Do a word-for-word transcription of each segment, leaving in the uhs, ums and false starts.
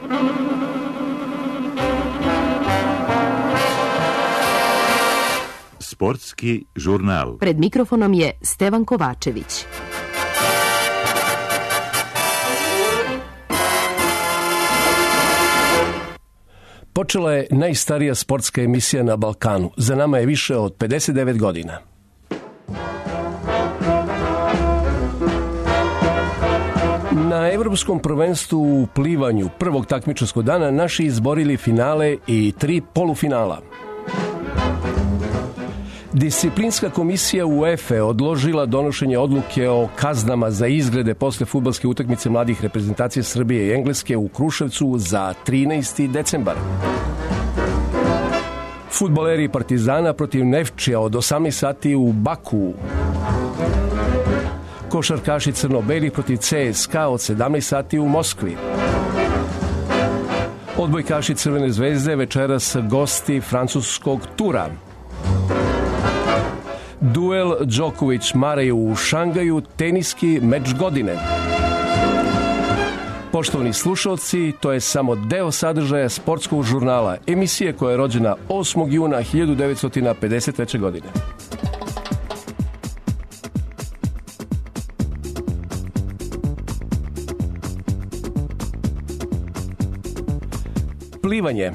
Sportski žurnal. Pred mikrofonom je Stevan Kovačević. Počela je najstarija sportska emisija na Balkanu. Za nama je više od pedeset devet godina. Na Evropskom prvenstvu u plivanju prvog takmičarskog dana naši izborili finale i tri polufinala. Disciplinska komisija UEFA odložila donošenje odluke o kaznama za izgrede posle fudbalske utakmice mladih reprezentacije Srbije i Engleske u Kruševcu za trinaesti decembar. Fudbaleri Partizana protiv Nefčija od osamnaest sati u Baku. Košarkaši crno-beli protiv C S K A od sedamnaest sati u Moskvi. Odbojkaši Crvene zvezde večeras gosti francuskog tura. Duel Đoković-Marej u Šangaju, teniski meč godine. Poštovani slušalci, to je samo deo sadržaja sportskog žurnala, emisije koja je rođena osmog juna hiljadu devetsto pedeset treće. godine. Plivanje.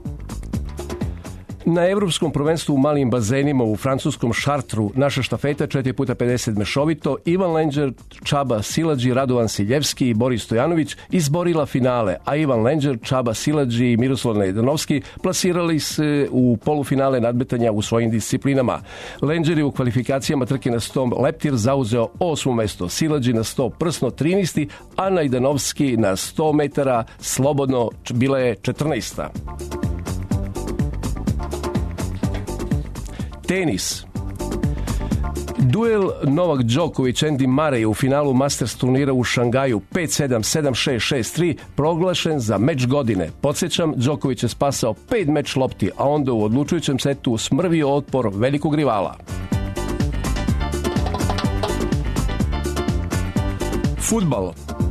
Na Evropskom prvenstvu u malim bazenima u francuskom Šartru naša štafeta četiri puta pedeset mešovito Ivan Lenđer, Čaba Siladži, Radovan Siljevski i Boris Stojanović izborila finale, a Ivan Lenđer, Čaba Siladži i Miroslav Nedanovski plasirali se u polufinale nadmetanja u svojim disciplinama. Lenđer je u kvalifikacijama trke na sto leptir zauzeo osmo mesto, Siladži na sto prsno trinaesti, a Najdanovski na sto metara slobodno bila je četrnaesta. Tenis. Duel Novak Đoković-Andy Murray u finalu Masters turnira u Šangaju pet sedam, sedam šest, šest tri proglašen za meč godine. Podsjećam, Đoković je spasao pet meč lopti, a onda u odlučujućem setu smrvio otpor velikog rivala. Fudbal.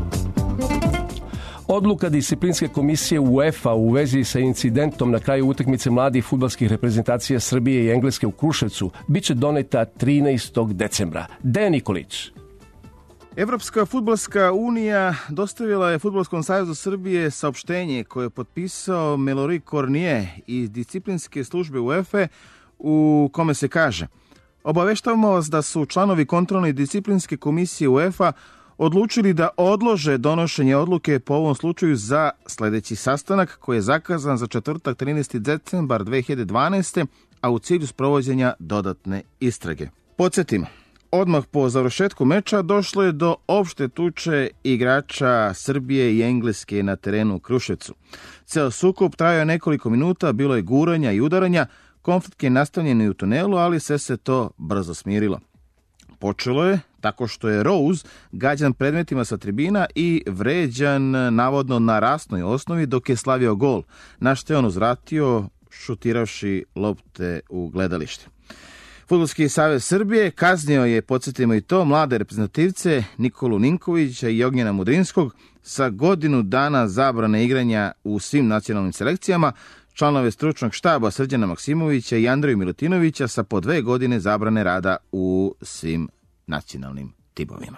Odluka disciplinske komisije UEFA u vezi sa incidentom na kraju utakmice mladih fudbalskih reprezentacija Srbije i Engleske u Kruševcu biće doneta trinaestog decembra. Dejan Nikolić. Evropska fudbalska unija dostavila je Fudbalskom savezu Srbije saopštenje koje je potpisao Melori Kornije iz disciplinske službe UEFA u kome se kaže: obaveštavamo vas da su članovi kontrolne i disciplinske komisije UEFA odlučili da odlože donošenje odluke po ovom slučaju za sledeći sastanak koji je zakazan za četvrtak trinaesti decembar dve hiljade dvanaeste. a u cilju sprovođenja dodatne istrage. Podsjetimo, odmah po završetku meča došlo je do opšte tuče igrača Srbije i Engleske na terenu u Kruševcu. Ceo sukob trajao nekoliko minuta, bilo je guranja i udaranja, konflikt je nastavljen i u tunelu, ali sve se to brzo smirilo. Počelo je tako što je Rose gađan predmetima sa tribina i vređan navodno na rasnoj osnovi dok je slavio gol, na što je on uzvratio šutiravši lopte u gledalište. Fudbalski savez Srbije kaznio je, podsjetimo i to, mlade reprezentativce Nikolu Ninkovića i Ognjena Mudrinskog sa godinu dana zabrane igranja u svim nacionalnim selekcijama, članove stručnog štaba Srđana Maksimovića i Andreju Milutinovića sa po dve godine zabrane rada u svim nacionalnim timovima.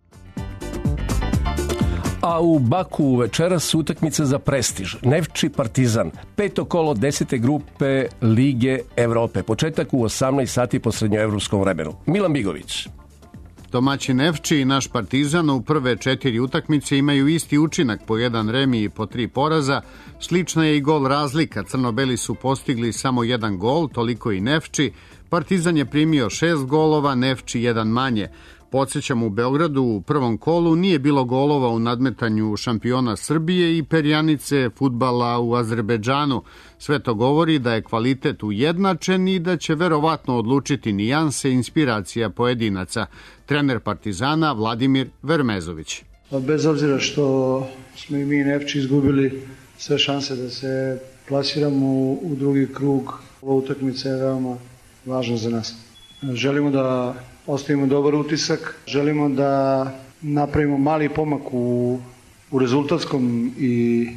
A u Baku večeras utakmica za prestiž. Nefči Partizan, peto kolo desete grupe Lige Evrope. Početak u osamnaest sati po srednjoevropskom vremenu. Milan Bigović. Domaći Nefči i naš Partizan u prve četiri utakmice imaju isti učinak, po jedan remi i po tri poraza. Slična je i gol razlika. Crno-beli su postigli samo jedan gol, toliko i Nefči. Partizan je primio šest golova, Nefči jedan manje. Podsjećam, u Beogradu u prvom kolu nije bilo golova u nadmetanju šampiona Srbije i perjanice fudbala u Azerbejdžanu. Sve to govori da je kvalitet ujednačen i da će verovatno odlučiti nijanse inspiracija pojedinaca. Trener Partizana Vladimir Vermezović. Bez obzira što smo i mi Nefči izgubili sve šanse da se plasiramo u drugi krug, ova utakmica je veoma važna za nas. Želimo da ostavimo dobar utisak, želimo da napravimo mali pomak u, u rezultatskom i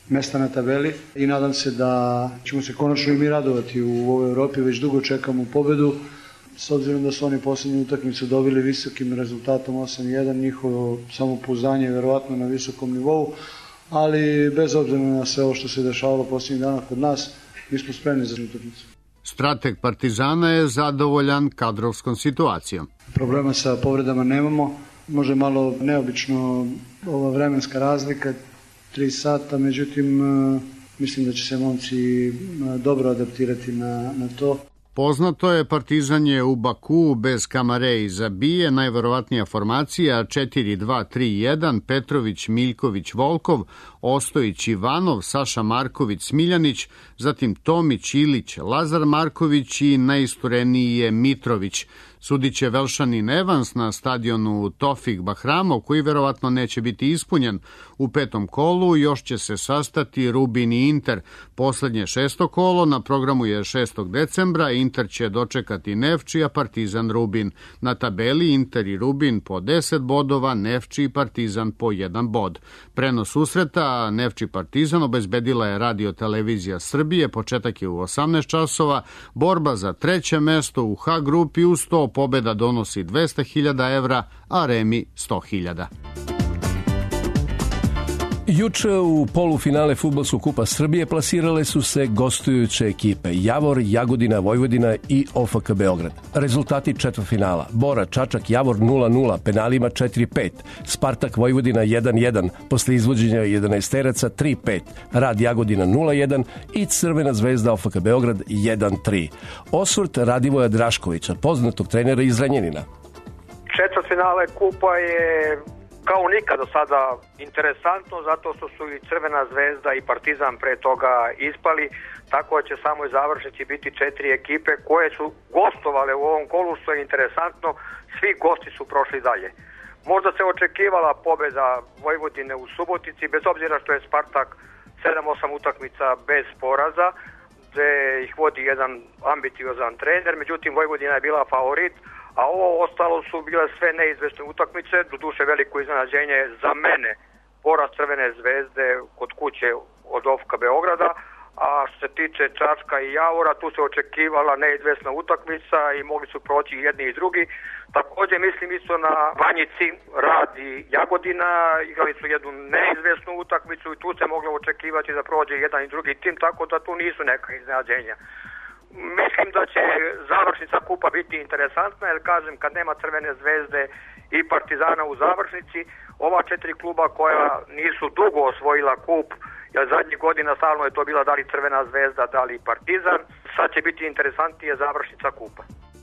mesta na tabeli i nadam se da ćemo se konačno i mi radovati u ovoj Evropi. Već dugo čekamo pobedu, s obzirom da su oni posljednju utakmicu dobili visokim rezultatom osam jedan, njihovo samopouzdanje je verovatno na visokom nivou, ali bez obzira na sve ovo što se dešavalo posljednjih dana kod nas, mi smo spremni za utakmicu. Strateg Partizana je zadovoljan kadrovskom situacijom. Problema sa povredama nemamo, možda je malo neobično ova vremenska razlika, tri sata, međutim mislim da će se momci dobro adaptirati na, na to. Poznato je, Partizan je u Baku bez Kamare i Zabije, najverovatnija formacija četiri dva tri jedan, Petrović, Miljković, Volkov, Ostojić, Ivanov, Saša Marković, Smiljanić, zatim Tomić, Ilić, Lazar Marković i najistureniji je Mitrović. Sudit će Velšanin Evans na stadionu Tofik Bahramov, koji verovatno neće biti ispunjen u petom kolu. Još će se sastati Rubin i Inter. Poslednje šesto kolo na programu je šestog decembra. Inter će dočekati Nefči, a Partizan Rubin. Na tabeli Inter i Rubin po deset bodova, Nefči i Partizan po jedan bod. Prenos susreta Nefči Partizan obezbedila je Radio Televizija Srbije. Početak je u osamnaest časova. Borba za treće mesto u H grupi u sto pobjeda donosi dvesta hiljada evra, a remi sto hiljada. Juče u polufinale Fudbalskog kupa Srbije plasirale su se gostujuće ekipe Javor, Jagodina, Vojvodina i O F K Beograd. Rezultati četvrtfinala: Bora, Čačak, Javor nula nula, penalima četiri pet, Spartak Vojvodina jedan jedan, posle izvođenja jedanaesteraca tri pet, Rad Jagodina nula jedan i Crvena zvezda O F K Beograd jedan tri. Osvrt Radivoja Draškovića, poznatog trenera iz Zrenjanina. Četvrtfinale kupa je kao nikad do sada interesantno, zato što su i Crvena zvezda i Partizan pre toga ispali, tako da će samo i završnici biti četiri ekipe koje su gostovale u ovom kolu, što je interesantno, svi gosti su prošli dalje. Možda se očekivala pobeda Vojvodine u Subotici, bez obzira što je Spartak sedam osam utakmica bez poraza, gde ih vodi jedan ambiciozan trener, međutim Vojvodina je bila favorit, a ovo ostalo su bile sve neizvesne utakmice, doduše veliko iznenađenje za mene poraz Crvene zvezde kod kuće od O F K Beograda, a što se tiče Čačka i Javora, tu se očekivala neizvesna utakmica i mogli su proći jedni i drugi. Također mislim isto na Banjici, Rad i Jagodina, igrali su jednu neizvesnu utakmicu i tu se moglo očekivati da prođe jedan i drugi tim, tako da tu nisu neka iznenađenja. Mislim da će završnica kupa biti interesantna, jer kažem, kad nema Crvene zvezde i Partizana u završnici, ova četiri kluba koja nisu dugo osvojila kup, jer zadnjih godina stalno je to bila da li Crvena zvezda, da li Partizan, sad će biti interesantnije završnica kupa.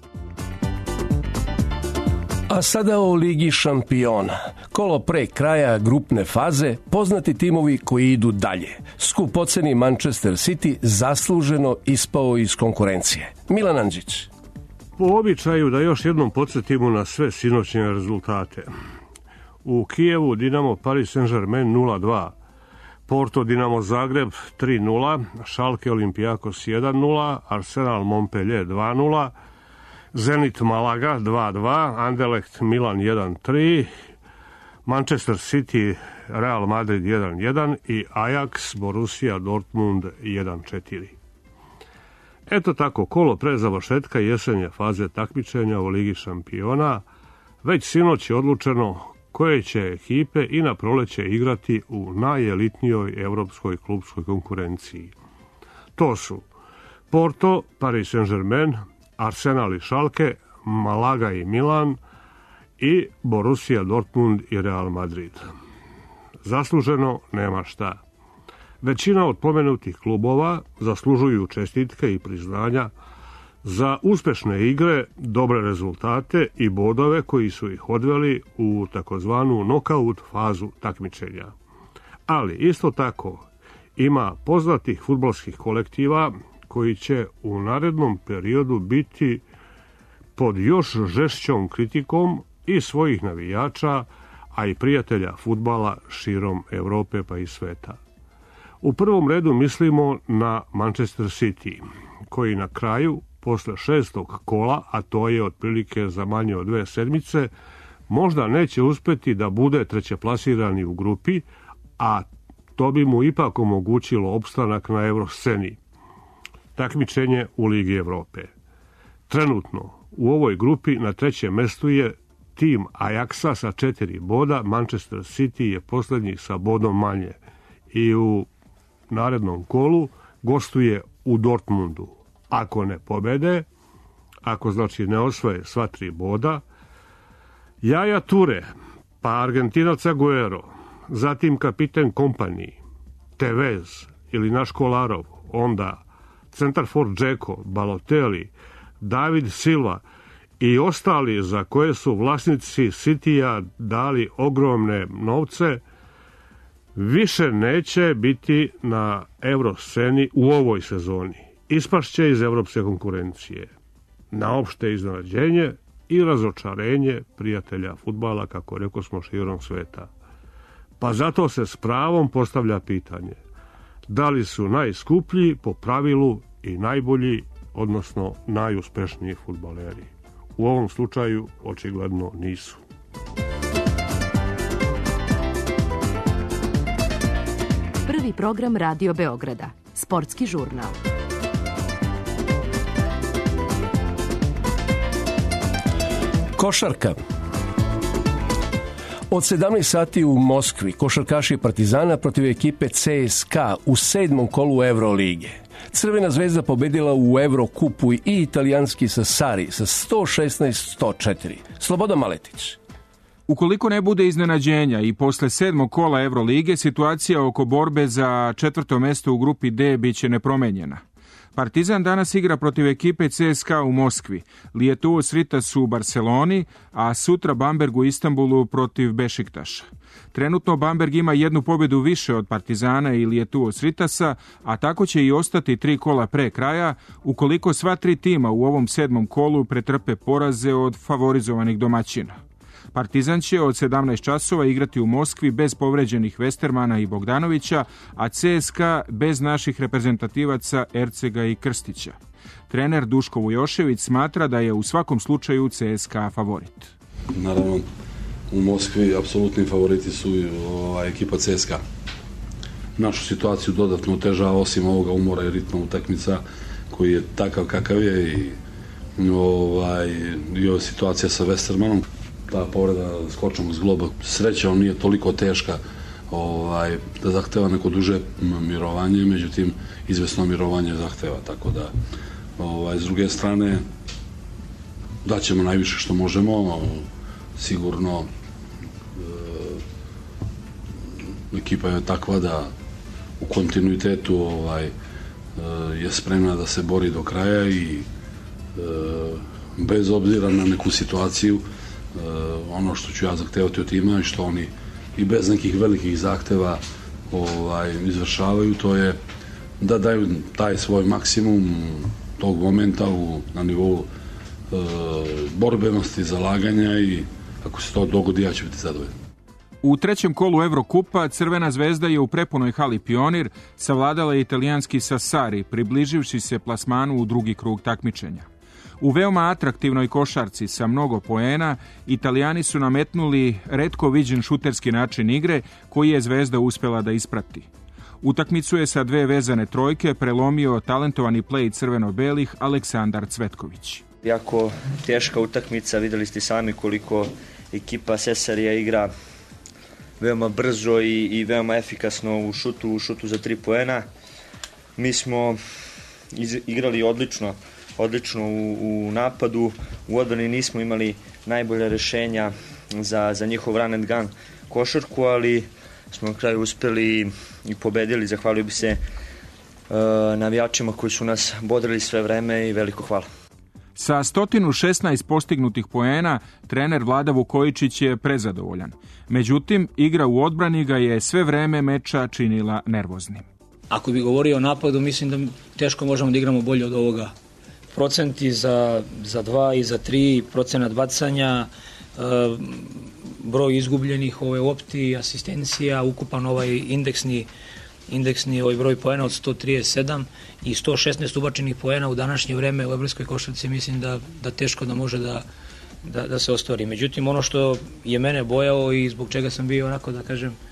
A sada o Ligi šampiona. Kolo pre kraja grupne faze, poznati timovi koji idu dalje. Skupoceni Manchester City zasluženo ispao iz konkurencije. Milan Andžić. Po običaju da još jednom podsjetimo na sve sinoćne rezultate. U Kijevu Dinamo Paris Saint-Germain nula dva, Porto Dinamo Zagreb tri nula, Schalke Olympiakos jedan nula, Arsenal Montpellier dva nula, Zenit Malaga dva dva, Anderlecht Milan jedan tri, Manchester City Real Madrid jedan jedan i Ajax Borussia Dortmund jedan četiri. Eto tako, kolo pre završetka jesenje faze takmičenja u Ligi šampiona, već sinoć je odlučeno koje će ekipe i na proleće igrati u najelitnijoj evropskoj klubskoj konkurenciji. To su Porto, Paris Saint-Germain, Arsenal i Schalke, Malaga i Milan i Borussia Dortmund i Real Madrid. Zasluženo nema šta. Većina od pomenutih klubova zaslužuju čestitke i priznanja za uspešne igre, dobre rezultate i bodove koji su ih odveli u takozvanu nokaut fazu takmičenja. Ali isto tako ima poznatih fudbalskih kolektiva koji će u narednom periodu biti pod još žešćom kritikom i svojih navijača, a i prijatelja fudbala širom Evrope pa i sveta. U prvom redu mislimo na Manchester City, koji na kraju, posle šestog kola, a to je otprilike za manje od dve sedmice, možda neće uspeti da bude trećeplasirani u grupi, a To bi mu ipak omogućilo opstanak na evrosceni. Takmičenje u Ligi Evrope. Trenutno u ovoj grupi na trećem mestu je tim Ajaxa sa četiri boda, Manchester City je posljednji sa bodom manje i u narednom kolu gostuje u Dortmundu. Ako ne pobede, ako znači ne osvoje sva tri boda, Yaya Toure, pa Argentinac Agüero, zatim kapiten Kompany, Tevez ili naš Kolarov, onda centarfor Dzeko, Balotelli, David Silva i ostali za koje su vlasnici Citya dali ogromne novce, više neće biti na evrosceni u ovoj sezoni. Ispašće iz evropske konkurencije. Na opšte iznenađenje i razočarenje prijatelja fudbala, kako rekao smo, širom sveta. Pa zato se s pravom postavlja pitanje da li su najskuplji po pravilu i najbolji, odnosno najuspešniji fudbaleri. U ovom slučaju očigledno nisu. Prvi program Radio Beograda. Sportski žurnal. Košarka. Od sedamnaest sati u Moskvi košarkaši Partizana protiv ekipe C S K A u sedmom kolu Evrolige. Crvena zvezda pobedila u Evrokupu i italijanski Sassari sa sto šesnaest sto četiri. Slobodan Maletić. Ukoliko ne bude iznenađenja i posle sedmog kola Evrolige, situacija oko borbe za četvrto mesto u grupi D biće nepromenjena. Partizan danas igra protiv ekipe C S K A u Moskvi, Lietuo Sritas u Barceloni, a sutra Bamberg u Istanbulu protiv Bešiktaša. Trenutno Bamberg ima jednu pobjedu više od Partizana i Lietuo Sritasa, a tako će i ostati tri kola pre kraja, ukoliko sva tri tima u ovom sedmom kolu pretrpe poraze od favorizovanih domaćina. Partizan će od sedamnaest časova igrati u Moskvi bez povređenih Westermana i Bogdanovića, a C S K A bez naših reprezentativaca Ercega i Krstića. Trener Duško Vujošević smatra da je u svakom slučaju C S K A favorit. Naravno, u Moskvi apsolutni favoriti su ova ekipa C S K A. Našu situaciju dodatno otežava, osim ovoga umora i ritma utakmica koji je takav kakav je i, ovaj, i ova situacija sa Westermanom. Ta povreda skočom s globa, sreća on nije toliko teška ovaj, da zahteva neko duže mirovanje, međutim izvesno mirovanje zahteva, tako da ovaj, s druge strane daćemo najviše što možemo, sigurno e, ekipa je takva da u kontinuitetu ovaj, e, je spremna da se bori do kraja i e, bez obzira na neku situaciju, Uh, ono što ću ja zahtevati od tima i što oni i bez nekih velikih zahteva ovaj, izvršavaju, to je da daju taj svoj maksimum tog momenta u, na nivou uh, borbenosti, zalaganja i ako se to dogodi, ja ću biti zadovoljan. U trećem kolu Evrokupa Crvena zvezda je u prepunoj hali Pionir savladala italijanski Sassari, približivši se plasmanu u drugi krug takmičenja. U veoma atraktivnoj košarci sa mnogo poena, Italijani su nametnuli retko viđen šuterski način igre koji je Zvezda uspela da isprati. Utakmicu je sa dve vezane trojke prelomio talentovani play crveno-belih Aleksandar Cvetković. Jako teška utakmica, videli ste sami koliko ekipa Sesarija igra veoma brzo i, i veoma efikasno u šutu, u šutu za tri poena. Mi smo iz, igrali odlično, odlično u, u napadu, u odbrani nismo imali najbolje rešenja za, za njihov run and gun košarku, ali smo na kraju uspeli i pobedili. Zahvalio bi se uh, navijačima koji su nas bodrili sve vreme i veliko hvala. Sa sto šesnaest postignutih poena, trener Vlada Vukojičić je prezadovoljan. Međutim, igra u odbrani ga je sve vreme meča činila nervoznim. Ako bi govorio o napadu, mislim da teško možemo da igramo bolje od ovoga. Procenti za, za dva i za tri, procenat bacanja, e, broj izgubljenih ove opti, asistencija, ukupan ovaj indeksni, indeksni ovaj broj poena od sto trideset sedam i sto šesnaest ubačenih poena u današnje vreme u evropskoj košarci, mislim da, da teško da može da, da, da se ostvari. Međutim, ono što je mene bojao i zbog čega sam bio onako, da kažem,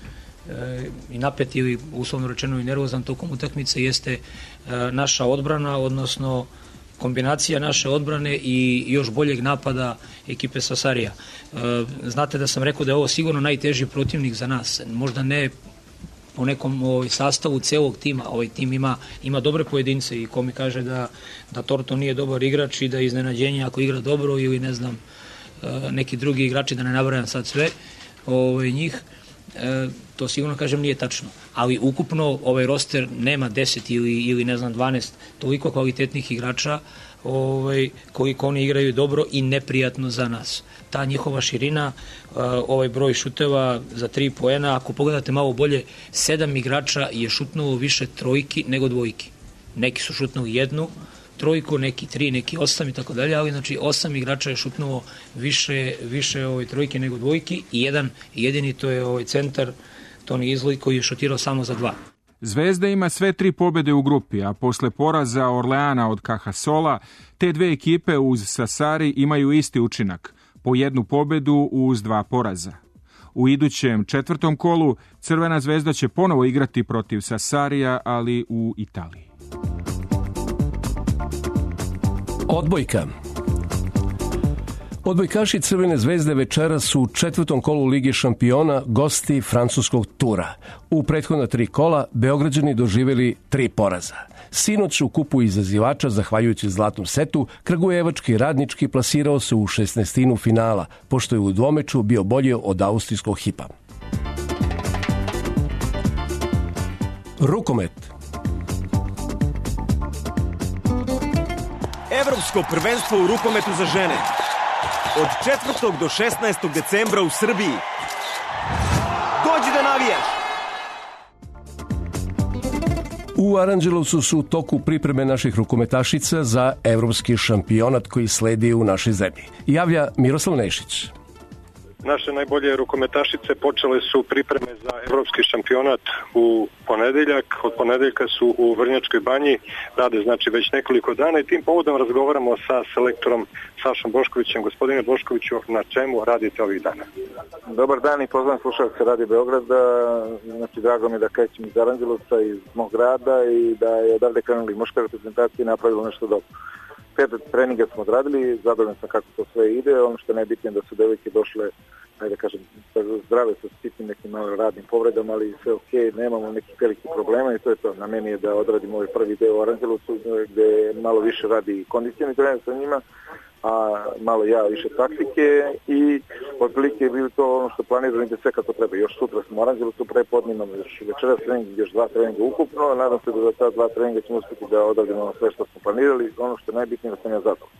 i napet ili uslovno rečeno i nervozan tokom utakmice jeste naša odbrana, odnosno kombinacija naše odbrane i još boljeg napada ekipe Sassarija. Znate da sam rekao da je ovo sigurno najteži protivnik za nas. Možda ne po nekom ovaj, sastavu celog tima. Ovaj tim ima, ima dobre pojedince i ko mi kaže da, da Torto nije dobar igrač i da je iznenađenje ako igra dobro ili ne znam neki drugi igrači, da ne nabrajam sad sve ovaj, njih, to sigurno kažem nije tačno. Ali ukupno ovaj roster nema deset ili, ili ne znam dvanaest toliko kvalitetnih igrača ovaj, koji oni igraju dobro i neprijatno za nas. Ta njihova širina, ovaj broj šuteva za tri poena, ako pogledate malo bolje, sedam igrača je šutnuo više trojki nego dvojki. Neki su šutnuli jednu trojku, neki tri, neki osam i tako dalje, ali znači osam igrača je šutnuo više, više ovaj, trojke nego dvojki i jedan jedini, to je ovaj centar Toni Izloj koji je šutirao samo za dva. Zvezda ima sve tri pobjede u grupi, a posle poraza Orleana od Cajasola, te dve ekipe uz Sassari imaju isti učinak, po jednu pobjedu uz dva poraza. U idućem četvrtom kolu Crvena zvezda će ponovo igrati protiv Sassarija, ali u Italiji. Odbojka. Odbojkaši Crvene zvezde večeras su u četvrtom kolu Lige šampiona gosti francuskog tura. U prethodna tri kola Beograđani doživjeli tri poraza. Sinoć u kupu izazivača, zahvaljujući zlatnom setu, kragujevački Radnički plasirao se u šesnaestinu finala, pošto je u dvomeču bio bolji od austrijskog Hipa. Rukomet. Evropsko prvenstvo u rukometu za žene. Od četvrtog do šesnaestog decembra u Srbiji. Dođi da navijaš! U Aranđelovcu su u toku pripreme naših rukometašica za evropski šampionat koji sledi u našoj zemlji. Javlja Miroslav Nešić. Naše najbolje rukometašice počele su pripreme za evropski šampionat u ponedeljak. Od ponedeljka su u Vrnjačkoj banji, rade znači već nekoliko dana i tim povodom razgovaramo sa selektorom Sašom Boškovićem. Gospodine Boškoviću, na čemu radite ovih dana? Dobar dan i pozdrav slušalce Radio Beograda. Znači, drago mi da krećem iz Aranđelovca, iz mog grada i da je odavde krenuli muška reprezentacija i napravilo nešto dobro. Pet treninga smo odradili, zadovoljan sam kako to sve ide. Ono što je najbitnije da su devojke došle, ajde kažem, zdrave sa sitnim nekim malo radnim povredama, ali sve ok, nemamo nekih velikih problema i to je to. Na meni je da odradim ovaj prvi deo u Aranđelovcu gde malo više radi kondicioni trener sa njima, a malo ja više taktike i otprilike je bilo to ono što planirano da sve kako treba. Još sutra smo u Aranđelovcu prepodne, imamo još večeras trening, još dva treninga ukupno. Nadam se da za ta dva treninga ćemo uspjeti da odradimo sve što smo planirali. Ono što je najbitnije da sam ja zadovoljan.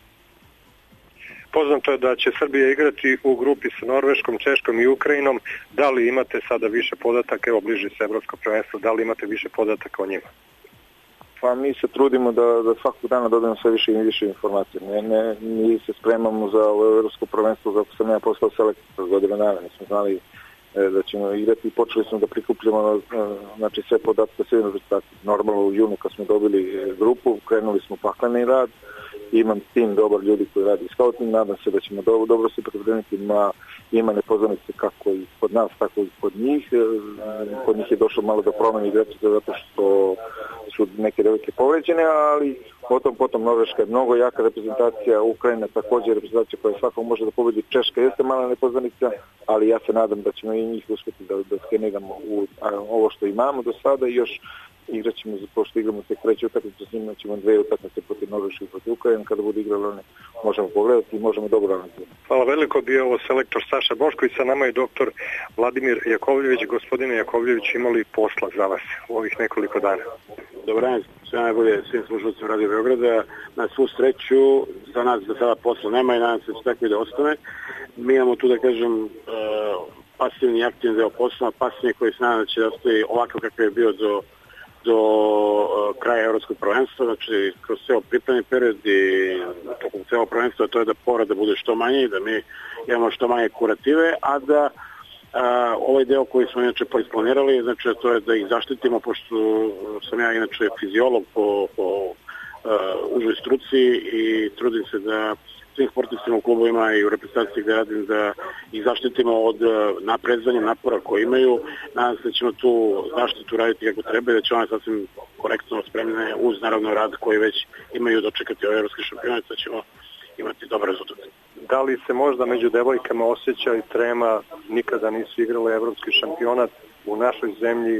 Poznato je da će Srbija igrati u grupi sa Norveškom, Češkom i Ukrajinom. Da li imate sada više podataka, evo bliži se evropsko prvenstvo, da li imate više podataka o njima? Pa mi se trudimo da, da svakog dana dodajemo sve više i više informacije. Ne, ne, mi se spremamo za ovo evropsko prvenstvo, kako sam ja postao selektor godina dana. Mi smo znali e, da ćemo igrati i počeli smo da prikupljamo e, znači sve podatke, sve rezultate. Normalno u junu kad smo dobili e, grupu, krenuli smo pakleni rad. Imam tim dobar ljudi koji radi scouting, nadam se da ćemo dobro, dobro se pripremiti, ima, ima nepoznanice kako i kod nas, tako i kod njih. Kod njih je došlo malo do promjene igračica zato što su neke devojke povređene, ali potom, potom Norveška je mnogo jaka reprezentacija, Ukrajina također je reprezentacija koja svako može da pobedi, Češka jeste mala nepoznanica, ali ja se nadam da ćemo i njih uspjeti da, da skeniramo u a, ovo što imamo do sada i još igrat ćemo, pošto igramo tek treću utakmicu s njima, ćemo dve utakmice protiv Norveške i protiv Ukrajine, kada budu igrali one možemo pogledati i možemo dobro analizirati. Hvala veliko, bio ovo selektor Saša Bošković, sa nama je doktor Vladimir Jakovljević. Gospodine Jakovljević, imali posla za vas u ovih nekoliko dana? Dobar dan, sve najbolje svim slušalcima Radio Beograda. Na svu sreću, za nas za sada posla nema i nadam se da će tako i da ostane. Mi imamo tu, da kažem, pasivni i aktivni deo posla, pasivni koji se nadam da će da ostaje ovakav kakav je bio do do uh, kraja evropskog prvenstva, znači kroz ceo pripremni period i tokom ceo prvenstva, to je da povreda bude što manje i da mi imamo što manje kurative, a da uh, ovaj deo koji smo inače isplanirali, znači to je da ih zaštitimo, pošto sam ja inače fiziolog po, po uh, užoj struci i trudim se da svim sportistima u klubovima i u reprezentaciji gde radim da ih zaštitimo od naprezanja, napora koje imaju. Nadam se da ćemo tu zaštitu raditi kako treba i da će one sasvim korektno spremne uz naravno rad koji već imaju dočekati ovaj evropski šampionat, da ćemo imati dobar rezultat. Da li se možda među devojkama osjeća i trema, nikada nisu igrale evropski šampionat, u našoj zemlji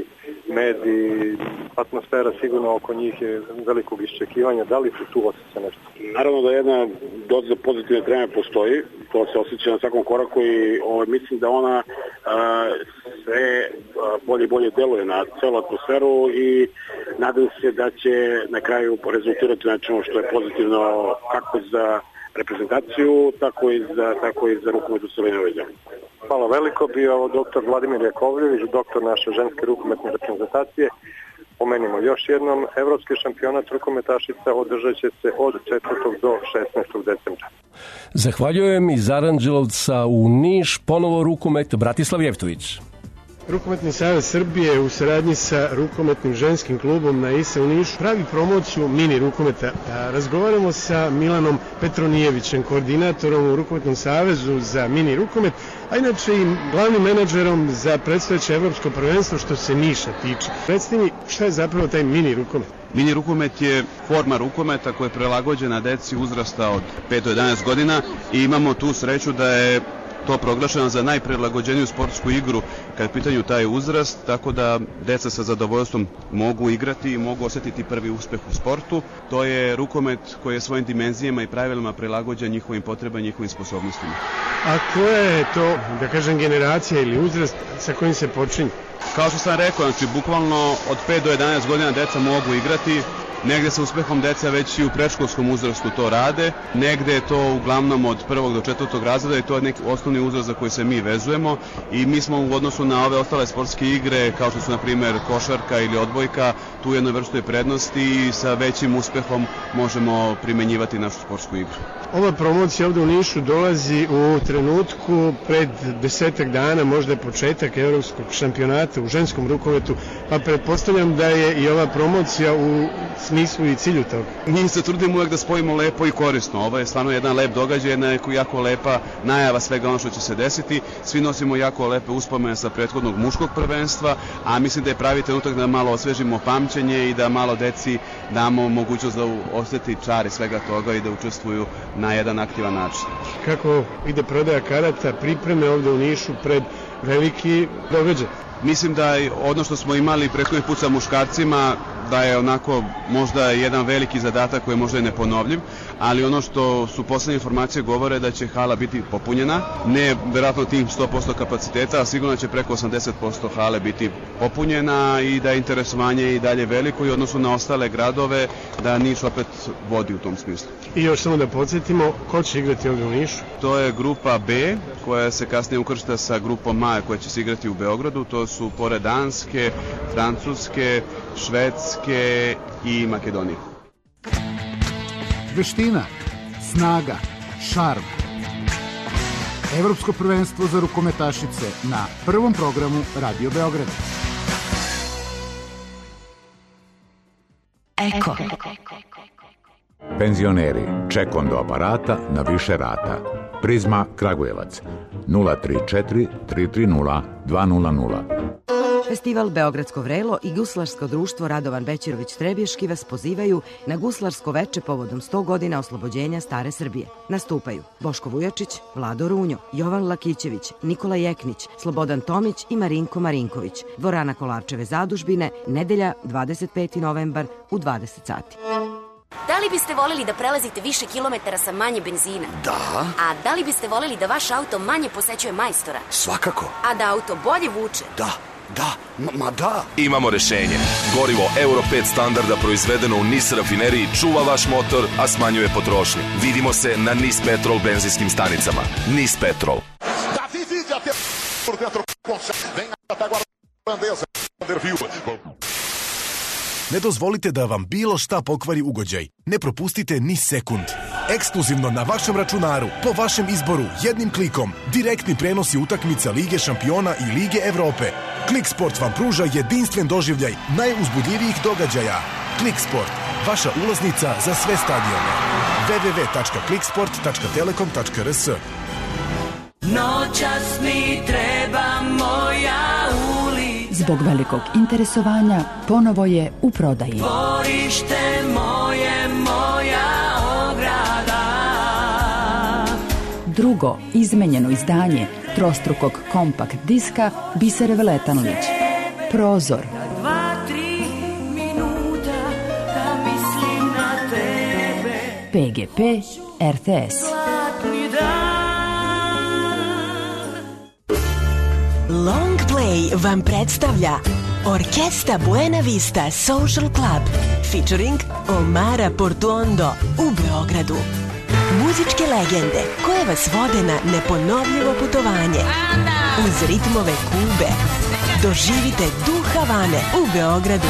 mediji, atmosfera sigurno oko njih je velikog iščekivanja, da li se tu osjeća nešto? Naravno da jedna doza pozitivne treme postoji, to se osjeća na svakom koraku i ovaj, mislim da ona a, sve a, bolje i bolje deluje na celu atmosferu i nadam se da će na kraju rezultirati nečemu što je pozitivno kako za reprezentaciju, tako i za, tako i za rukomet u Srbiji ove zemlje. Hvala veliko, bio doktor Vladimir Jakovljević, doktor naše ženske rukometne reprezentacije. Pomenimo još jednom, evropski šampionat rukometašica održat će se od četvrtog do šesnaestog decembra. Zahvaljujem iz Aranđelovca u Niš, ponovo rukomet Bratislav Jevtović. Rukometni savez Srbije u saradnji sa rukometnim ženskim klubom na I S A u Nišu pravi promociju mini rukometa. Razgovaramo sa Milanom Petronijevićem, koordinatorom u Rukometnom savezu za mini rukomet, a inače i glavnim menadžerom za predstojeće evropsko prvenstvo što se Niša tiče. Recite mi, šta je zapravo taj mini rukomet? Mini rukomet je forma rukometa koja je prilagođena deci uzrasta od pet do jedanaest godina i imamo tu sreću da je to proglašeno za najprilagođeniju sportsku igru kad je pitanju taj uzrast, tako da deca sa zadovoljstvom mogu igrati i mogu osjetiti prvi uspeh u sportu. To je rukomet koji je svojim dimenzijama i pravilima prilagođen njihovim potrebama i njihovim sposobnostima. A koja je to, da kažem, generacija ili uzrast sa kojim se počinje? Kao što sam rekao, znači bukvalno od pet do jedanaest godina deca mogu igrati. Negde sa uspehom deca već i u predškolskom uzrastu to rade, negde je to uglavnom od prvog do četvrtog razreda i to je neki osnovni uzrast za koji se mi vezujemo i mi smo u odnosu na ove ostale sportske igre, kao što su na primjer košarka ili odbojka, tu jednoj vrstoj prednosti i sa većim uspehom možemo primenjivati našu sportsku igru. Ova promocija ovde u Nišu dolazi u trenutku pred desetak dana, možda je početak evropskog šampionata u ženskom rukometu, pa pretpostavljam da je i ova promocija u smislu i cilju toga. Mi se trudimo uvek da spojimo lepo i korisno. Ovo je stvarno jedan lep događaj, jedna jako lepa najava svega ono što će se desiti. Svi nosimo jako lepe uspomene sa prethodnog muškog prvenstva, a mislim da je pravi trenutak da malo osvežimo pamćenje i da malo deci damo mogućnost da osjeti čari svega toga i da učestvuju na jedan aktivan način. Kako ide prodaja karata, pripreme ovde u Nišu pred veliki događaj? Mislim da ono što smo imali prethodni put sa muškarcima, da je onako možda jedan veliki zadatak koji je možda i neponovljiv, ali ono što su poslednje informacije govore da će hala biti popunjena, ne verovatno tim sto posto kapaciteta, a sigurno će preko osamdeset posto hale biti popunjena i da je interesovanje i dalje veliko i odnosu na ostale gradove da Niš opet vodi u tom smislu. I još samo da podsjetimo, ko će igrati ovdje u Nišu? To je grupa B, koja se kasnije ukršta sa grupom A koja će se igrati u Beogradu, to su pored Danske, Francuske, Švedske i Makedonije. Veština, snaga, šarm. Evropsko prvenstvo za rukometašice na prvom programu Radio Beograda. Eko. Penzioneri, ček do aparata na više rata. Prizma Kragujevac nula tri četiri tri tri nula dva nula nula. Festival Beogradsko vrelo i Guslarsko društvo Radovan Bećirović Trebješki vas pozivaju na guslarsko veče povodom sto godina oslobođenja Stare Srbije. Nastupaju Boško Vujačić, Vlado Runjo, Jovan Lakićević, Nikola Jeknić, Slobodan Tomić i Marinko Marinković. Dvorana Kolarčeve zadužbine, nedelja dvadeset peti novembar u dvadeset sati. Da li biste voljeli da prelazite više kilometara sa manje benzina? Da. A da li biste voljeli da vaš auto manje posećuje majstora? Svakako. A da auto bolje vuče? Da. Da, ma da. Imamo rešenje. Gorivo Euro pet standarda proizvedeno u NIS rafineriji čuva vaš motor, a smanjuje potrošnju. Vidimo se na NIS Petrol benzinskim stanicama. NIS Petrol. Ne dozvolite da vam bilo šta pokvari ugođaj. Ne propustite ni sekund. Ekskluzivno na vašem računaru, po vašem izboru, jednim klikom. Direktni prenosi utakmica Lige šampiona i Lige Evrope. Kliksport vam pruža jedinstven doživljaj najuzbudljivijih događaja. Kliksport, vaša ulaznica za sve stadione. w w w tačka kliksport tačka telekom tačka r s. Noćas mi treba moja ulica. Zbog velikog interesovanja ponovo je u prodaji. Dvorište moje, moja ograda. Drugo izmenjeno izdanje trostrukog kompakt diska Bisere Veletanović. Prozor. Dva, tri minuta da mislim na tebe. P G P R T S. Zlatni dan. Long Play vam predstavlja Orkesta Buena Vista Social Club featuring Omara Portuondo u Beogradu. Muzičke legende koje vas vode na neponovljivo putovanje uz ritmove Kube. Doživite duh Havane u Beogradu.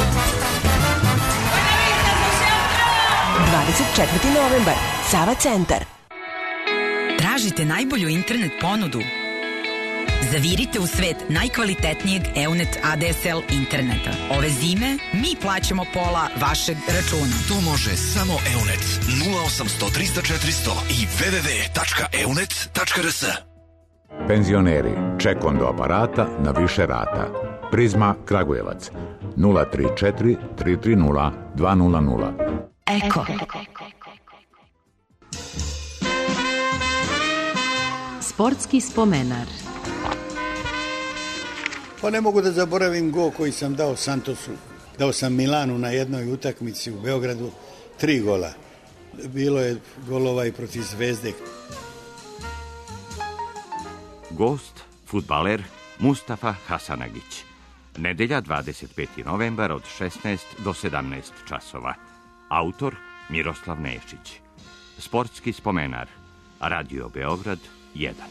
dvadeset četvrti novembar, Sava centar. Tražite najbolju internet ponudu? Zavirite u svet najkvalitetnijeg Eunet A D S L interneta. Ove zime mi plaćamo pola vašeg računa. To može samo Eunet. nula osamsto trista četiristo i w w w tačka eunet tačka r s. Penzioneri, ček do aparata na više rata. Prizma Kragujevac nula tri četiri tri tri nula dva nula nula. Eko. Sportski spomenar. Pa ne mogu da zaboravim gol koji sam dao Santosu. Dao sam Milanu na jednoj utakmici u Beogradu, tri gola. Bilo je golova i protiv Zvezde. Gost, fudbaler Mustafa Hasanagić. Nedelja dvadeset peti novembar od šesnaest do sedamnaest časova. Autor Miroslav Nešić. Sportski spomenar. Radio Beograd jedan.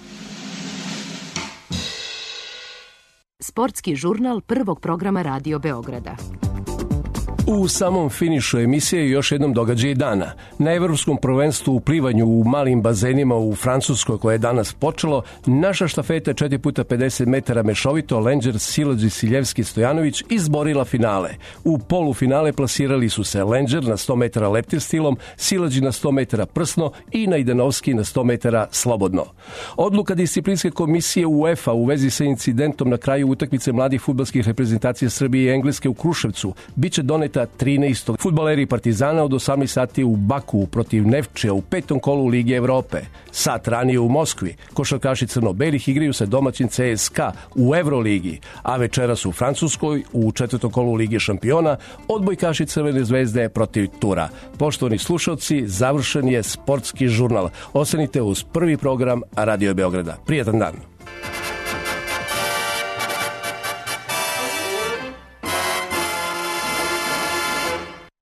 Sportski žurnal prvog programa Radio Beograda. U samom finišu emisije još jednom događaj dana. Na Evropskom prvenstvu u plivanju u malim bazenima u Francuskoj koje je danas počelo, naša štafeta četiri puta pedeset metara mešovito Lenđer Silađi Siljevski Stojanović izborila finale. U polufinale plasirali su se Lenđer na sto metara leptir stilom, Silađi na sto metara prsno i Najdanovski na sto metara slobodno. Odluka disciplinske komisije UEFA u vezi sa incidentom na kraju utakmice mladih fudbalskih reprezentacija Srbije i Engleske u Kruševcu biće doneta trinaestog Fudbaleri Partizana od osamnaest sati u Baku protiv Nefčija u petom kolu Lige Evrope. Sat ranije u Moskvi košarkaši crno-belih igraju se domaćin C S K A u Evroligi, a večeras u Francuskoj u četvrtom kolu Lige šampiona odbojkaši Crvene zvezde protiv Tura. Poštovani slušalci, završen je sportski žurnal. Ostanite uz prvi program Radio Beograda. Prijatan dan.